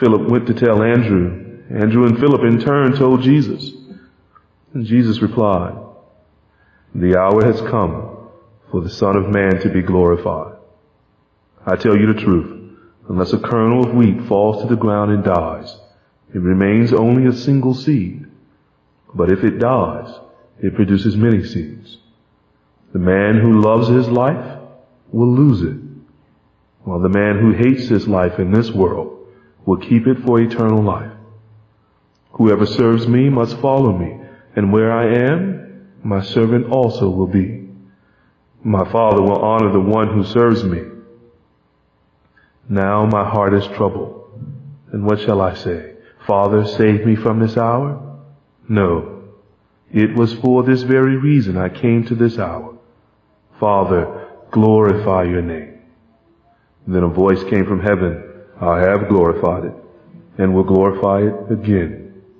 Philip went to tell Andrew. Andrew and Philip in turn told Jesus. And Jesus replied, "The hour has come for the Son of Man to be glorified. I tell you the truth, unless a kernel of wheat falls to the ground and dies, it remains only a single seed. But if it dies, it produces many seeds. The man who loves his life will lose it, while the man who hates his life in this world will keep it for eternal life. Whoever serves me must follow me, and where I am, my servant also will be. My Father will honor the one who serves me. Now my heart is troubled. And what shall I say? Father, save me from this hour? No. It was for this very reason I came to this hour. Father, glorify your name." And then a voice came from heaven, "I have glorified it, and will glorify it again."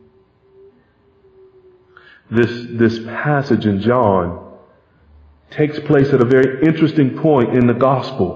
This passage in John takes place at a very interesting point in the gospel.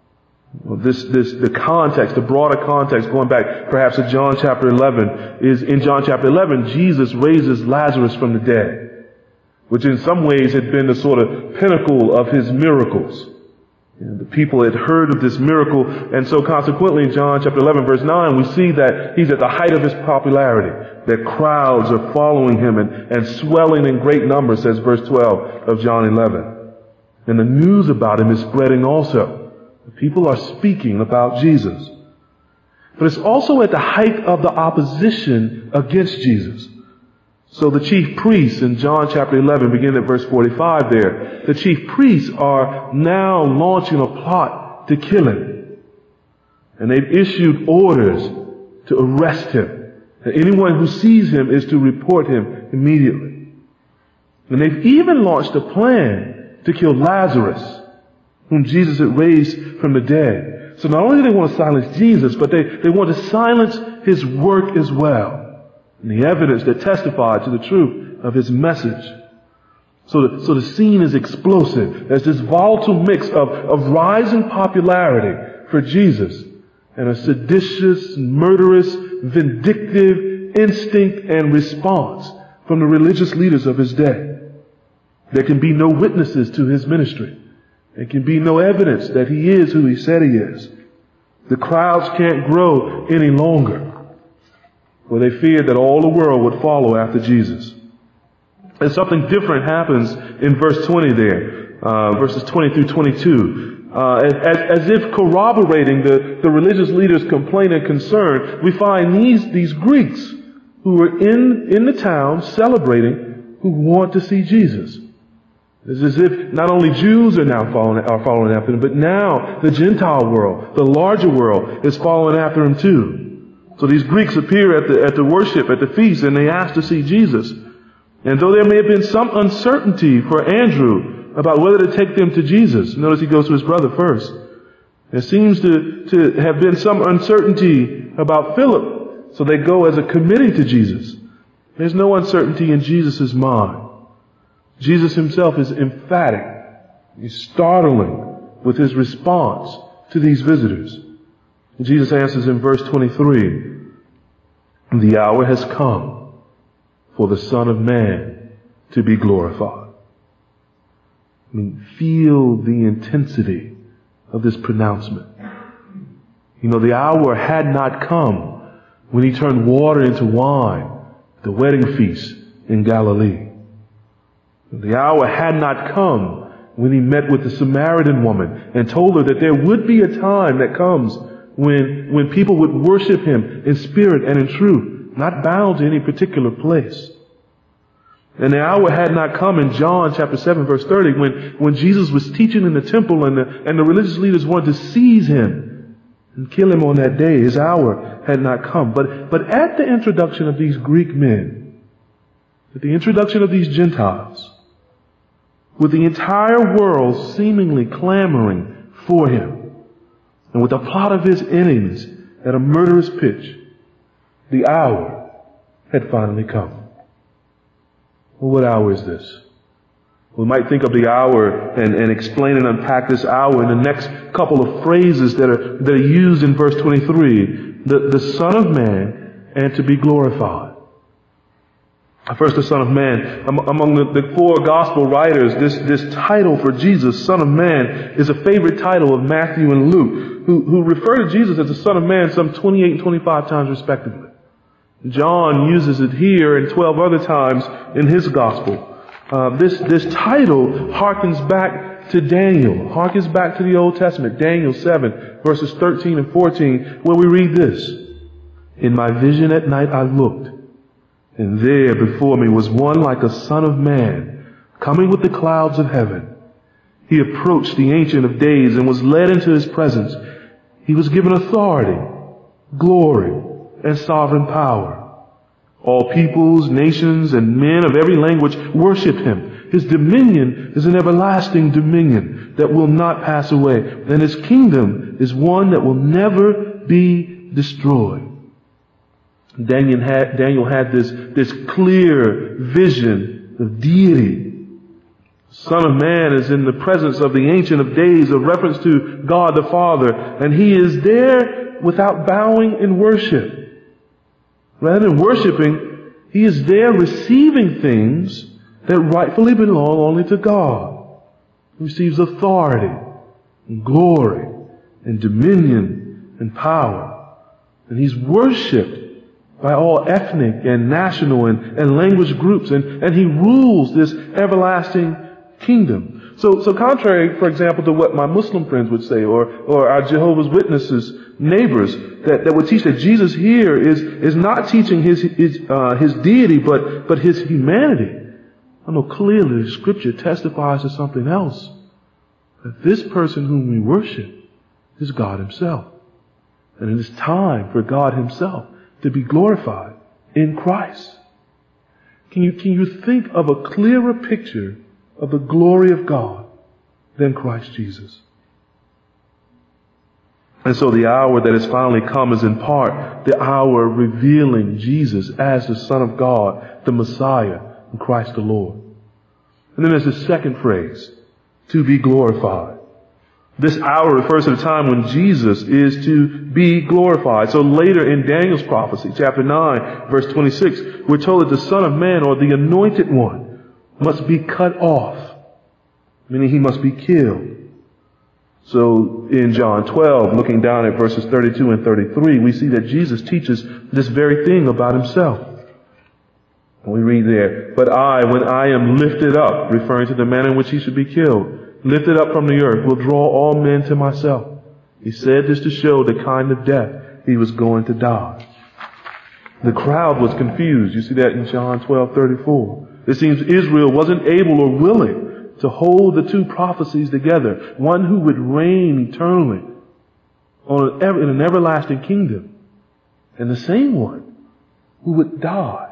The context, the broader context, going back perhaps to John chapter 11, is in John chapter 11, Jesus raises Lazarus from the dead, which in some ways had been the sort of pinnacle of his miracles. The people had heard of this miracle, and so consequently in John chapter 11 verse 9, we see that he's at the height of his popularity, that crowds are following him and swelling in great numbers, says verse 12 of John 11. And the news about him is spreading also. People are speaking about Jesus. But it's also at the height of the opposition against Jesus. So the chief priests in John chapter 11, beginning at verse 45 there, the chief priests are now launching a plot to kill him. And they've issued orders to arrest him. And anyone who sees him is to report him immediately. And they've even launched a plan to kill Lazarus, whom Jesus had raised from the dead. So not only do they want to silence Jesus, but they want to silence his work as well, and the evidence that testified to the truth of his message. So the scene is explosive. There's this volatile mix of rising popularity for Jesus and a seditious, murderous, vindictive instinct and response from the religious leaders of his day. There can be no witnesses to his ministry. There can be no evidence that he is who he said he is. The crowds can't grow any longer, for they feared that all the world would follow after Jesus. And something different happens in verse 20 there, verses 20 through 22. As if corroborating the religious leaders' complaint and concern, we find these Greeks who are in the town celebrating, who want to see Jesus. It's as if not only Jews are now following after him, but now the Gentile world, the larger world, is following after him too. So these Greeks appear at the worship, at the feast, and they ask to see Jesus. And though there may have been some uncertainty for Andrew about whether to take them to Jesus, notice he goes to his brother first. There seems to have been some uncertainty about Philip, so they go as a committee to Jesus. There's no uncertainty in Jesus' mind. Jesus himself is emphatic. He's startling with his response to these visitors. And Jesus answers in verse 23, "The hour has come for the Son of Man to be glorified." I mean, feel the intensity of this pronouncement. You know, the hour had not come when he turned water into wine at the wedding feast in Galilee. The hour had not come when he met with the Samaritan woman and told her that there would be a time that comes when people would worship him in spirit and in truth, not bound to any particular place. And the hour had not come in John chapter 7 verse 30 when Jesus was teaching in the temple and the religious leaders wanted to seize him and kill him on that day. His hour had not come. But at the introduction of these Greek men, at the introduction of these Gentiles, with the entire world seemingly clamoring for him, and with the plot of his enemies at a murderous pitch, the hour had finally come. Well, what hour is this? We might think of the hour and explain and unpack this hour in the next couple of phrases that are used in verse 23. the Son of Man and to be glorified. First, the Son of Man. Among the four gospel writers, this title for Jesus, Son of Man, is a favorite title of Matthew and Luke, who refer to Jesus as the Son of Man some 28 and 25 times respectively. John uses it here and 12 other times in his gospel. This title harkens back to Daniel, harkens back to the Old Testament, Daniel 7, verses 13 and 14, where we read this. In my vision at night I looked, and there before me was one like a son of man, coming with the clouds of heaven. He approached the Ancient of Days and was led into his presence. He was given authority, glory, and sovereign power. All peoples, nations, and men of every language worship him. His dominion is an everlasting dominion that will not pass away, and his kingdom is one that will never be destroyed. Daniel had this clear vision of deity. The Son of Man is in the presence of the Ancient of Days, a reference to God the Father, and he is there without bowing in worship. Rather than worshiping, he is there receiving things that rightfully belong only to God. He receives authority and glory and dominion and power. And he's worshipped by all ethnic and national and language groups, and he rules this everlasting kingdom. So contrary, for example, to what my Muslim friends would say, or our Jehovah's Witnesses neighbors, that would teach that Jesus here is not teaching his deity, but his humanity. I know clearly the Scripture testifies to something else. That this person whom we worship is God himself. And it is time for God himself to be glorified in Christ. Can you think of a clearer picture of the glory of God than Christ Jesus? And so the hour that has finally come is in part the hour revealing Jesus as the Son of God, the Messiah, and Christ the Lord. And then there's the second phrase, to be glorified. This hour refers to the time when Jesus is to be glorified. So later in Daniel's prophecy, chapter 9, verse 26, we're told that the Son of Man, or the Anointed One, must be cut off, meaning he must be killed. So in John 12, looking down at verses 32 and 33, we see that Jesus teaches this very thing about himself. We read there, but I, when I am lifted up, referring to the manner in which he should be killed, lifted up from the earth, will draw all men to myself. He said this to show the kind of death he was going to die. The crowd was confused. You see that in John 12:34. It seems Israel wasn't able or willing to hold the two prophecies together. One who would reign eternally in an everlasting kingdom, and the same one who would die.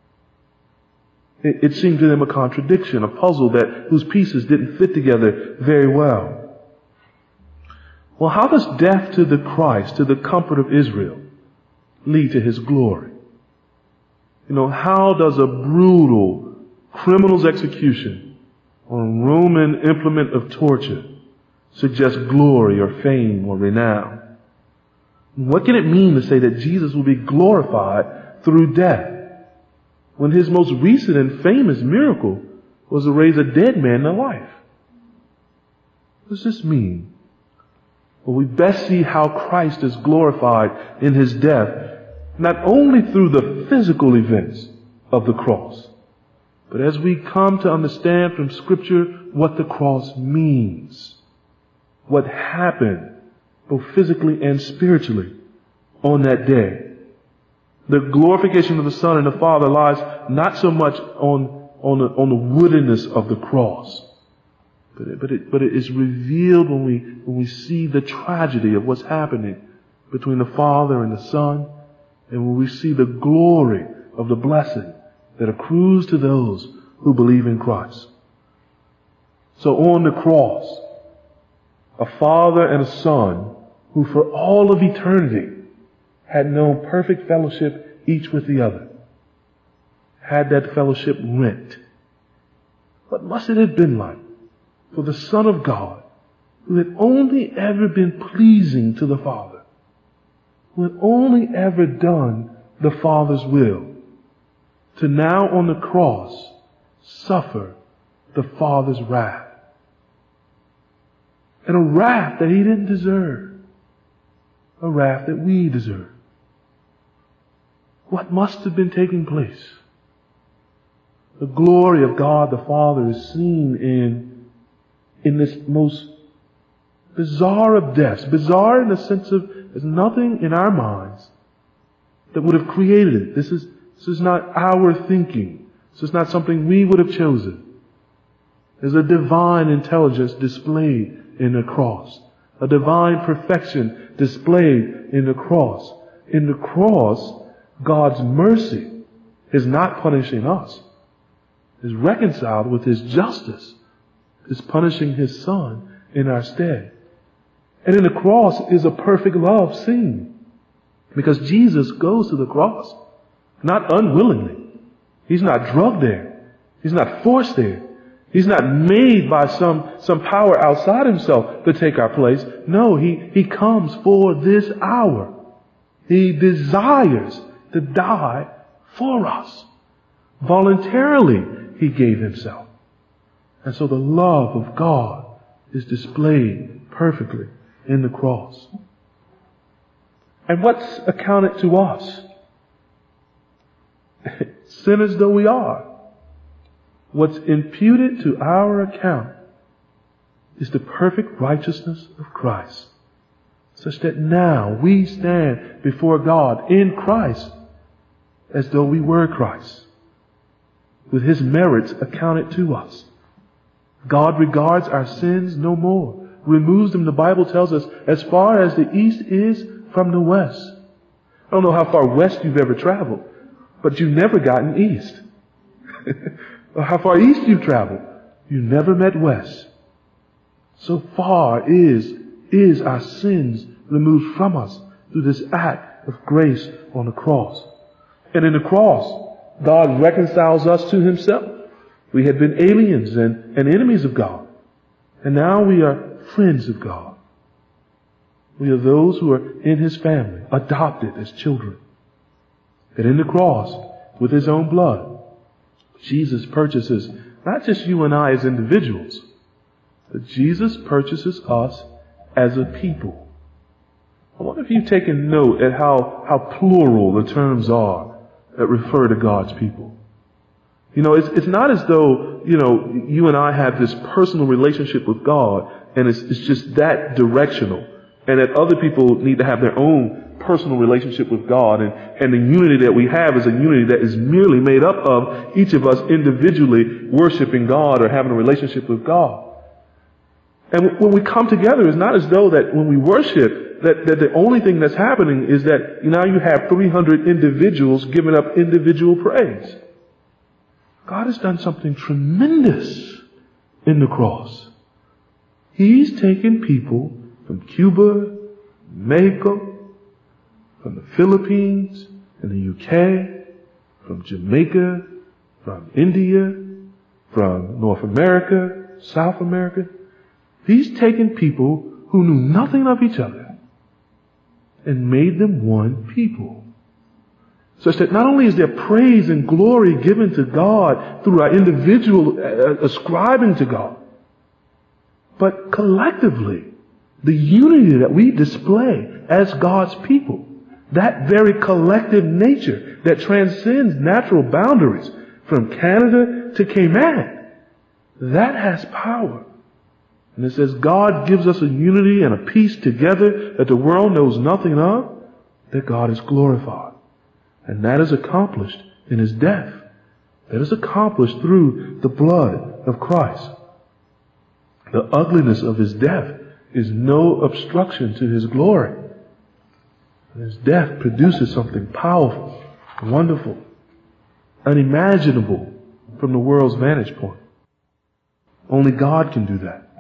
It seemed to them a contradiction, a puzzle whose pieces didn't fit together very well. Well, how does death to the Christ, to the comfort of Israel, lead to his glory? How does a brutal criminal's execution on a Roman implement of torture suggest glory or fame or renown? What can it mean to say that Jesus will be glorified through death, when his most recent and famous miracle was to raise a dead man to life? What does this mean? Well, we best see how Christ is glorified in his death, not only through the physical events of the cross, but as we come to understand from Scripture what the cross means, what happened both physically and spiritually on that day. The glorification of the Son and the Father lies not so much on the woodenness of the cross, but it is revealed when we see the tragedy of what's happening between the Father and the Son, and when we see the glory of the blessing that accrues to those who believe in Christ. So on the cross, a Father and a Son who for all of eternity had known perfect fellowship each with the other, had that fellowship rent. What must it have been like for the Son of God, who had only ever been pleasing to the Father? who had only ever done the Father's will, to now on the cross suffer the Father's wrath. And a wrath that he didn't deserve. A wrath that we deserve. What must have been taking place? The glory of God the Father is seen in this most bizarre of deaths. Bizarre in the sense of there's nothing in our minds that would have created it. This is not our thinking. This is not something we would have chosen. There's a divine intelligence displayed in the cross. A divine perfection displayed in the cross. In the cross, God's mercy is not punishing us. Is reconciled with His justice. Is punishing His Son in our stead. And in the cross is a perfect love seen. Because Jesus goes to the cross. Not unwillingly. He's not drugged there. He's not forced there. He's not made by some power outside himself to take our place. No, he comes for this hour. He desires to die for us. Voluntarily, he gave himself. And so the love of God is displayed perfectly in the cross. And what's accounted to us? Sinners though we are, what's imputed to our account is the perfect righteousness of Christ, such that now we stand before God in Christ as though we were Christ, with His merits accounted to us. God regards our sins no more, removes them, the Bible tells us, as far as the east is from the west. I don't know how far west you've ever traveled, but you've never gotten east. How far east you've traveled, you never met west. So far is our sins removed from us through this act of grace on the cross. And in the cross, God reconciles us to Himself. We had been aliens and enemies of God. And now we are friends of God. We are those who are in His family, adopted as children. And in the cross, with His own blood, Jesus purchases not just you and I as individuals, but Jesus purchases us as a people. I wonder if you've taken note at how plural the terms are that refer to God's people. You know, it's not as though, you and I have this personal relationship with God and it's just that directional, and that other people need to have their own personal relationship with God, and the unity that we have is a unity that is merely made up of each of us individually worshiping God or having a relationship with God. And when we come together, it's not as though that when we worship, that the only thing that's happening is that now you have 300 individuals giving up individual praise. God has done something tremendous in the cross. He's taken people from Cuba, Mexico, from the Philippines, and the UK, from Jamaica, from India, from North America, South America. He's taken people who knew nothing of each other and made them one people. Such that not only is there praise and glory given to God through our individual ascribing to God, but collectively, the unity that we display as God's people, that very collective nature that transcends natural boundaries from Canada to Cayman, that has power. And it says God gives us a unity and a peace together that the world knows nothing of, that God is glorified. And that is accomplished in His death. That is accomplished through the blood of Christ. The ugliness of His death is no obstruction to His glory. His death produces something powerful, wonderful, unimaginable from the world's vantage point. Only God can do that.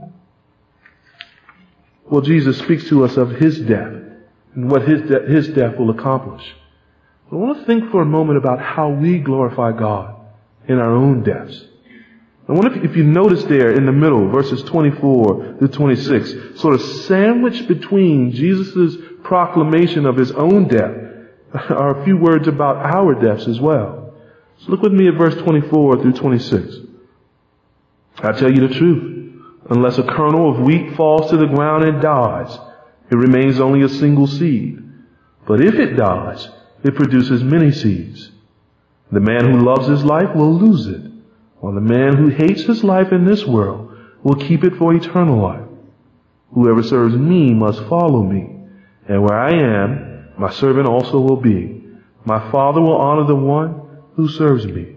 Well, Jesus speaks to us of His death and what His death will accomplish. I want to think for a moment about how we glorify God in our own deaths. I wonder if you notice there in the middle, verses 24 to 26, sort of sandwiched between Jesus' proclamation of his own death are a few words about our deaths as well. So look with me at verse 24 through 26. I tell you the truth, unless a kernel of wheat falls to the ground and dies, it remains only a single seed. But if it dies, it produces many seeds. The man who loves his life will lose it, while the man who hates his life in this world will keep it for eternal life. Whoever serves me must follow me, and where I am, my servant also will be. My Father will honor the one who serves me.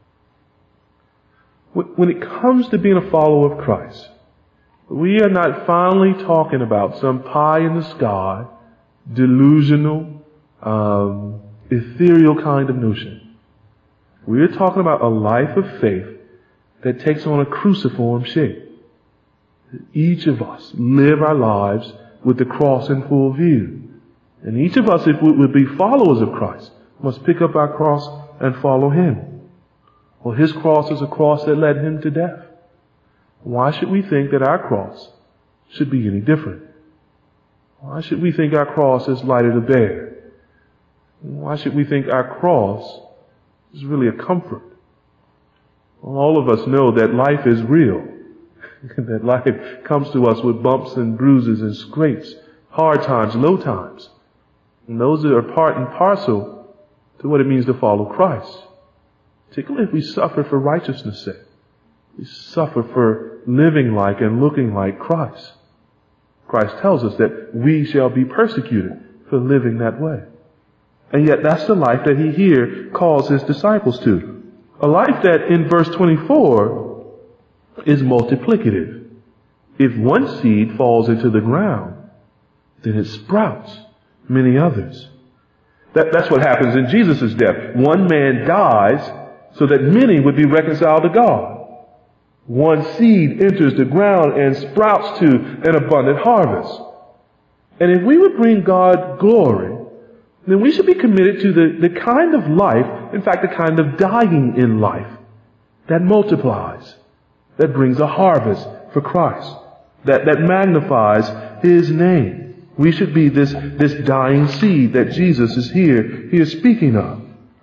When it comes to being a follower of Christ, we are not finally talking about some pie in the sky, delusional, ethereal kind of notion. We are talking about a life of faith that takes on a cruciform shape. Each of us live our lives with the cross in full view. And each of us, if we would be followers of Christ, must pick up our cross and follow Him. Well, His cross is a cross that led Him to death. Why should we think that our cross should be any different? Why should we think our cross is lighter to bear? Why should we think our cross is really a comfort? Well, all of us know that life is real. That life comes to us with bumps and bruises and scrapes, hard times, low times. And those are part and parcel to what it means to follow Christ. Particularly if we suffer for righteousness' sake. We suffer for living like and looking like Christ. Christ tells us that we shall be persecuted for living that way. And yet that's the life that He here calls His disciples to. A life that in verse 24 is multiplicative. If one seed falls into the ground, then it sprouts many others. That's what happens in Jesus' death. One man dies so that many would be reconciled to God. One seed enters the ground and sprouts to an abundant harvest. And if we would bring God glory, then we should be committed to the kind of life, in fact, the kind of dying in life that multiplies, that brings a harvest for Christ, that magnifies His name. We should be this dying seed that Jesus is here speaking of.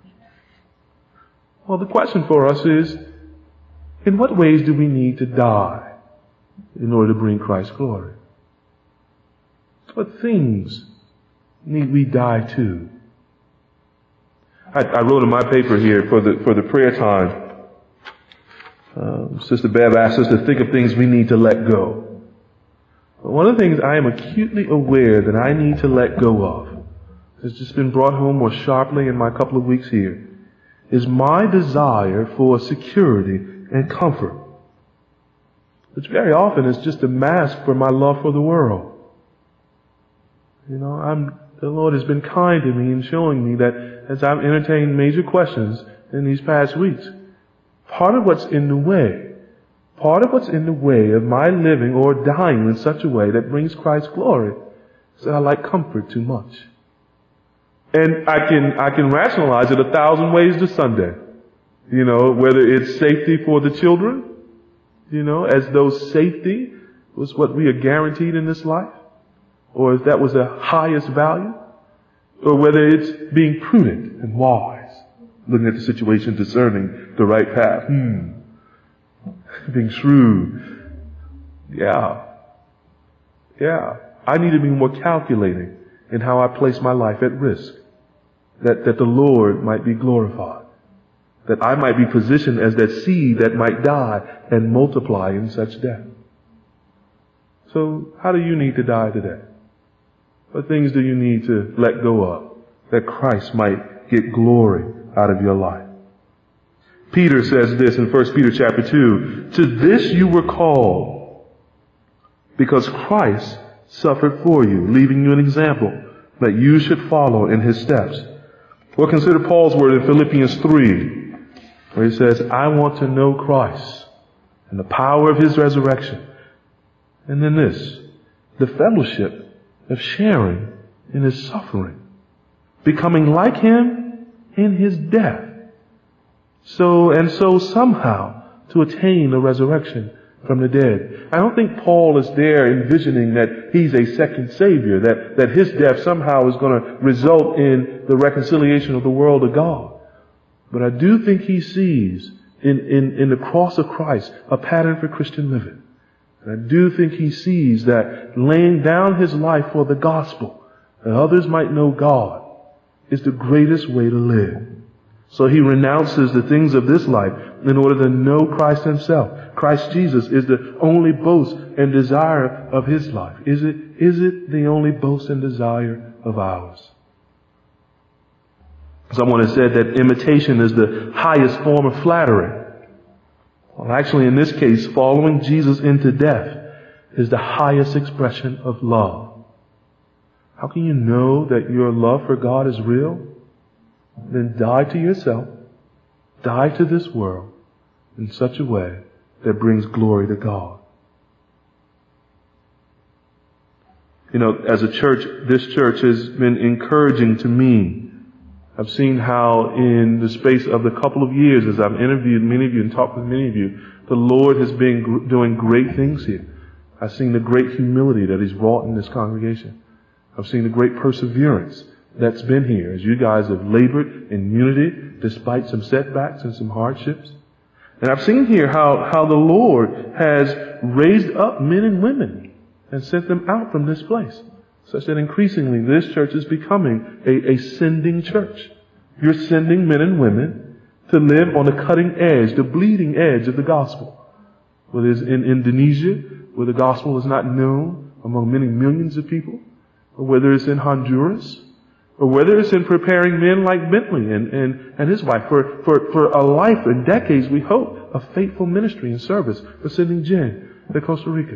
Well, the question for us is, in what ways do we need to die in order to bring Christ glory? What things need we die to? I wrote in my paper here for the prayer time, Sister Bev asked us to think of things we need to let go. One of the things I am acutely aware that I need to let go of, has just been brought home more sharply in my couple of weeks here, is my desire for security and comfort, which very often is just a mask for my love for the world. You know, the Lord has been kind to me in showing me that as I've entertained major questions in these past weeks, part of what's in the way of my living or dying in such a way that brings Christ glory is that I like comfort too much. And I can rationalize it 1,000 ways to Sunday. You know, whether it's safety for the children, you know, as though safety was what we are guaranteed in this life, or if that was the highest value, or whether it's being prudent and wise, looking at the situation, discerning the right path, being shrewd. Yeah. I need to be more calculating in how I place my life at risk, that the Lord might be glorified, that I might be positioned as that seed that might die and multiply in such death. So how do you need to die today? What things do you need to let go of that Christ might get glory out of your life? Peter says this in 1 Peter chapter 2, "To this you were called, because Christ suffered for you, leaving you an example that you should follow in His steps." Or consider Paul's word in Philippians 3, where he says, "I want to know Christ and the power of His resurrection." And then this, the fellowship of sharing in His suffering, becoming like Him in His death, so somehow to attain the resurrection from the dead. I don't think Paul is there envisioning that he's a second Savior, that his death somehow is going to result in the reconciliation of the world to God. But I do think he sees in the cross of Christ a pattern for Christian living. And I do think he sees that laying down his life for the gospel, that others might know God, is the greatest way to live. So he renounces the things of this life in order to know Christ himself. Christ Jesus is the only boast and desire of his life. Is it the only boast and desire of ours? Someone has said that imitation is the highest form of flattery. Well, actually, in this case, following Jesus into death is the highest expression of love. How can you know that your love for God is real? Then die to yourself, die to this world in such a way that brings glory to God. You know, as a church, this church has been encouraging to me. I've seen how in the space of the couple of years, as I've interviewed many of you and talked with many of you, the Lord has been doing great things here. I've seen the great humility that He's wrought in this congregation. I've seen the great perseverance that's been here as you guys have labored in unity despite some setbacks and some hardships. And I've seen here how the Lord has raised up men and women and sent them out from this place, such that increasingly this church is becoming a sending church. You're sending men and women to live on the cutting edge, the bleeding edge of the gospel. Whether it's in Indonesia, where the gospel is not known among many millions of people, or whether it's in Honduras, or whether it's in preparing men like Bentley and his wife for a life and decades, we hope, of faithful ministry and service for sending Jen to Costa Rica.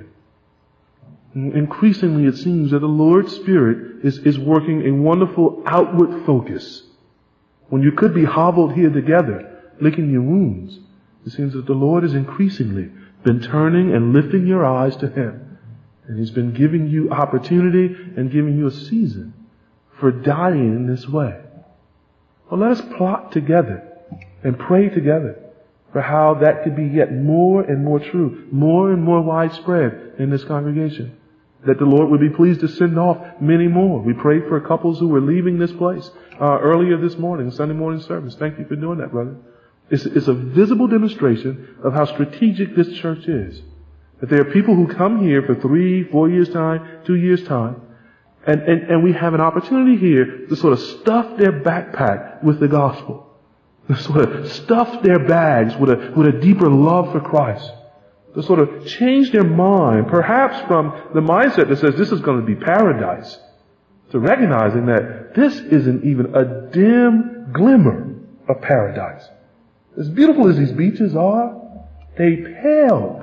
Increasingly, it seems that the Lord's Spirit is working a wonderful outward focus. When you could be hobbled here together, licking your wounds, it seems that the Lord has increasingly been turning and lifting your eyes to Him. And He's been giving you opportunity and giving you a season for dying in this way. Well, let us plot together and pray together for how that could be yet more and more true, more and more widespread in this congregation. That the Lord would be pleased to send off many more. We prayed for couples who were leaving this place earlier this morning, Sunday morning service. Thank you for doing that, brother. It's a visible demonstration of how strategic this church is. That there are people who come here for 3, 4 years' time, 2 years' time, and we have an opportunity here to sort of stuff their backpack with the gospel. To sort of stuff their bags with a deeper love for Christ. To sort of change their mind, perhaps from the mindset that says this is going to be paradise, to recognizing that this isn't even a dim glimmer of paradise. As beautiful as these beaches are, they pale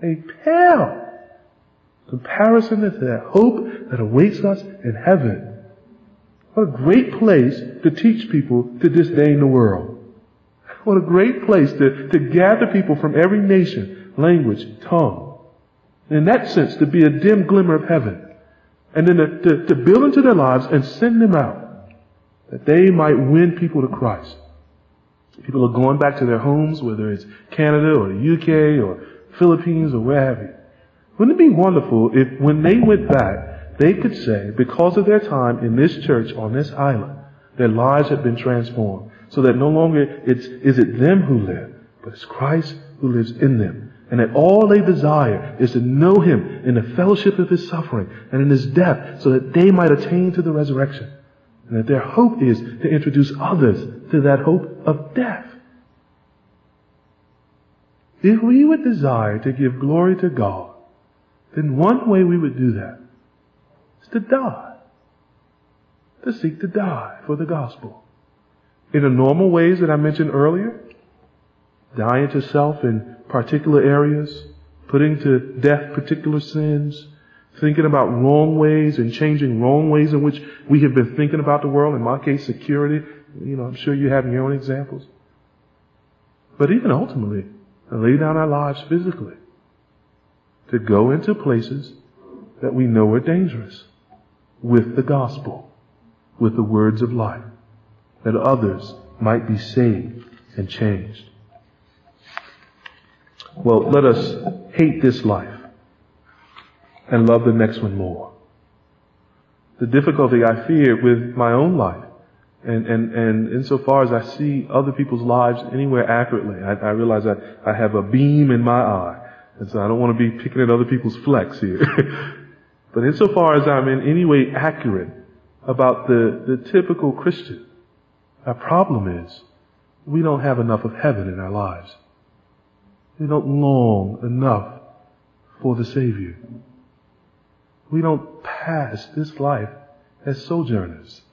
comparison to that hope that awaits us in heaven. What a great place to teach people to disdain the world. What a great place to gather people from every nation, language, tongue. In that sense, to be a dim glimmer of heaven. And then to build into their lives and send them out, that they might win people to Christ. People are going back to their homes, whether it's Canada or the UK or Philippines or where have you. Wouldn't it be wonderful if when they went back, they could say, because of their time in this church on this island, their lives have been transformed. So that no longer is it them who live, but it's Christ who lives in them. And that all they desire is to know Him in the fellowship of His suffering and in His death, so that they might attain to the resurrection. And that their hope is to introduce others to that hope of death. If we would desire to give glory to God, then one way we would do that is to die. To seek to die for the gospel. In the normal ways that I mentioned earlier, dying to self in particular areas, putting to death particular sins, thinking about wrong ways and changing wrong ways in which we have been thinking about the world. In my case, security. I'm sure you have your own examples. But even ultimately, to lay down our lives physically, to go into places that we know are dangerous with the gospel, with the words of life, that others might be saved and changed. Well, let us hate this life and love the next one more. The difficulty I fear with my own life, and insofar as I see other people's lives anywhere accurately, I realize that I have a beam in my eye, and so I don't want to be picking at other people's flecks here. But insofar as I'm in any way accurate about the typical Christian, our problem is we don't have enough of heaven in our lives. We don't long enough for the Savior. We don't pass this life as sojourners.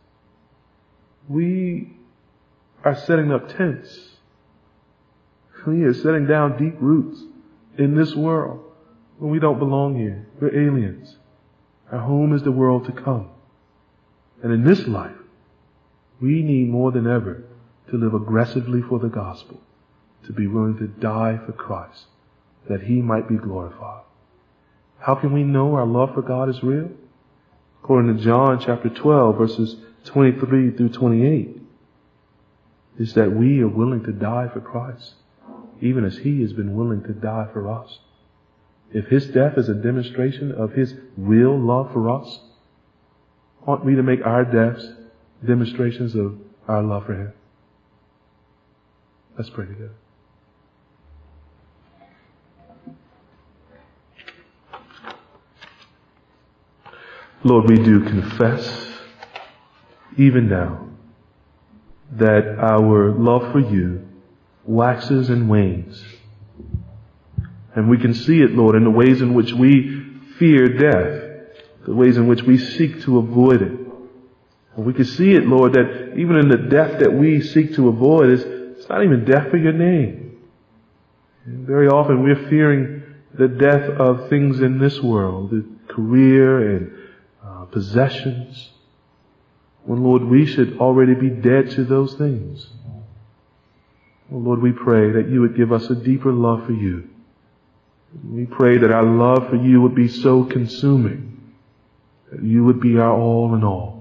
We are setting up tents. We are setting down deep roots in this world when we don't belong here. We're aliens. Our home is the world to come. And in this life, we need more than ever to live aggressively for the gospel, to be willing to die for Christ, that He might be glorified. How can we know our love for God is real? According to John chapter 12, verses 23 through 28, is that we are willing to die for Christ, even as He has been willing to die for us. If His death is a demonstration of His real love for us, ought we to make our deaths demonstrations of our love for Him? Let's pray together. Lord, we do confess, even now, that our love for You waxes and wanes. And we can see it, Lord, in the ways in which we fear death, the ways in which we seek to avoid it. And we can see it, Lord, that even in the death that we seek to avoid, it's not even death for Your name. And very often we're fearing the death of things in this world, the career and possessions, when, Lord, we should already be dead to those things. Oh, Lord, we pray that You would give us a deeper love for You. We pray that our love for You would be so consuming, that You would be our all in all.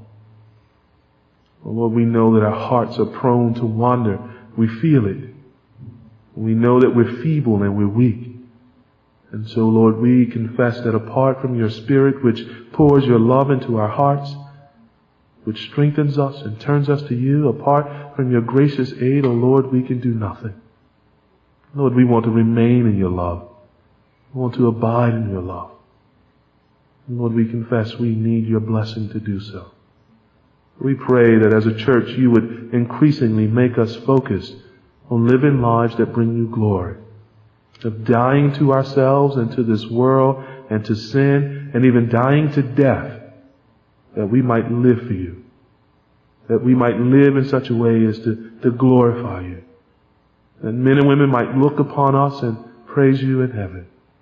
Oh, Lord, we know that our hearts are prone to wander. We feel it. We know that we're feeble and we're weak. And so, Lord, we confess that apart from Your Spirit, which pours Your love into our hearts, which strengthens us and turns us to You, apart from Your gracious aid, oh Lord, we can do nothing. Lord, we want to remain in Your love. We want to abide in Your love. And Lord, we confess we need Your blessing to do so. We pray that as a church You would increasingly make us focused on living lives that bring You glory, of dying to ourselves and to this world and to sin, and even dying to death, that we might live for You, that we might live in such a way as to glorify You, that men and women might look upon us and praise You in heaven.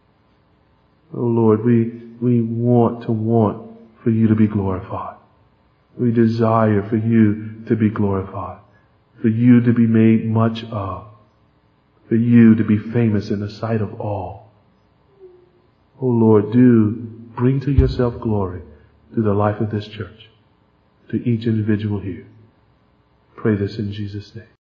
Oh Lord, we want for You to be glorified. We desire for You to be glorified, for You to be made much of, for You to be famous in the sight of all. Oh Lord, do bring to Yourself glory through the life of this church, to each individual here. Pray this in Jesus' name.